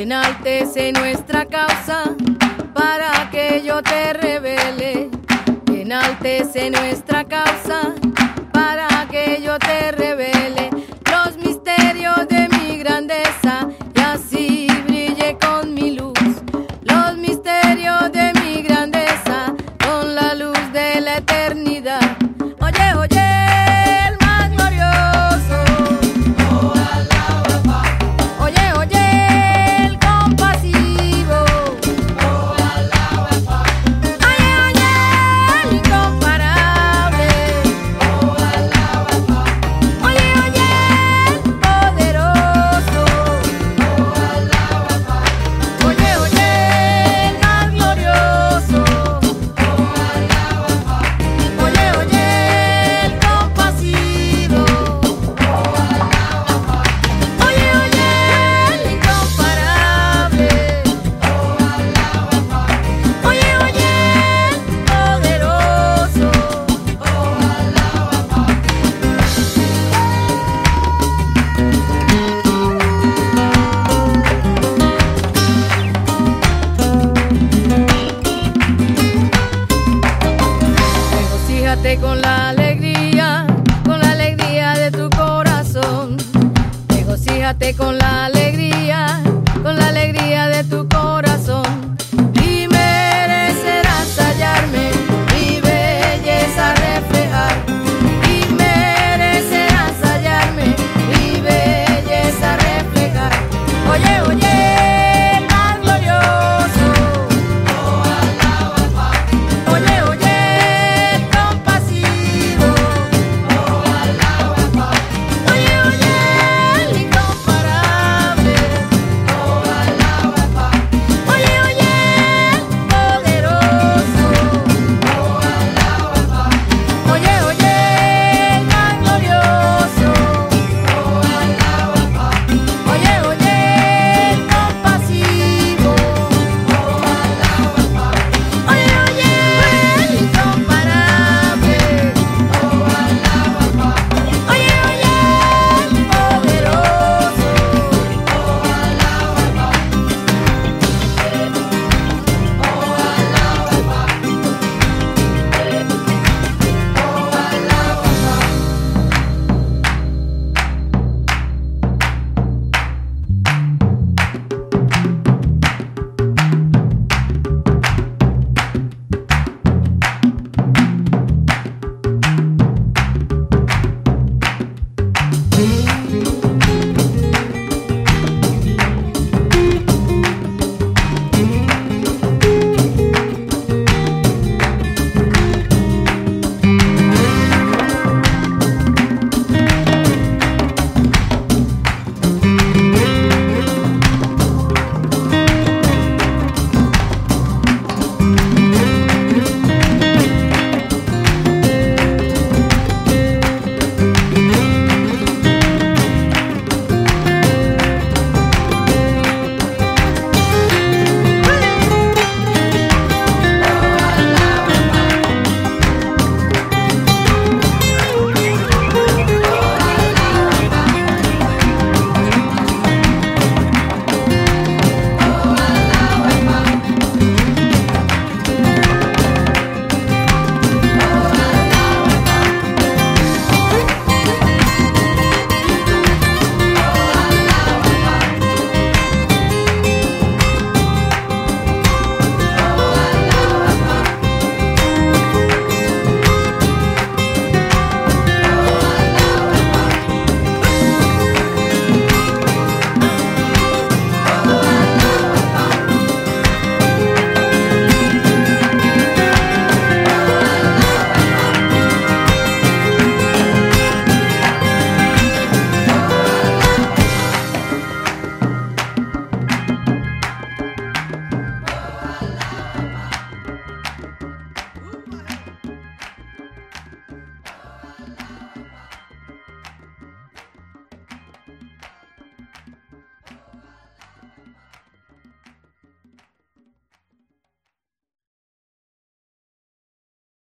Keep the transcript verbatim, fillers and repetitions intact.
enaltece nuestra causa para que yo te revele. Enaltece nuestra causa para que yo te revele los misterios de mi grandeza y así brille con mi luz. Los misterios de mi grandeza con la luz de la eternidad. Oye, oye, el más glorioso. Oh, alaba, Oye, oye, el compasivo. oh, alaba, Oye, oye, el incomparable. oh, alaba, Oye, oye, el poderoso. oh, alaba, Oye, oye, el más glorioso. oh, alaba, Oye, oye, el compasivo. Oye, oye, el incomparable. Oye, oye, el poderoso. Regocíjate con la alegría, con la alegría de tu corazón. Regocíjate con la alegría.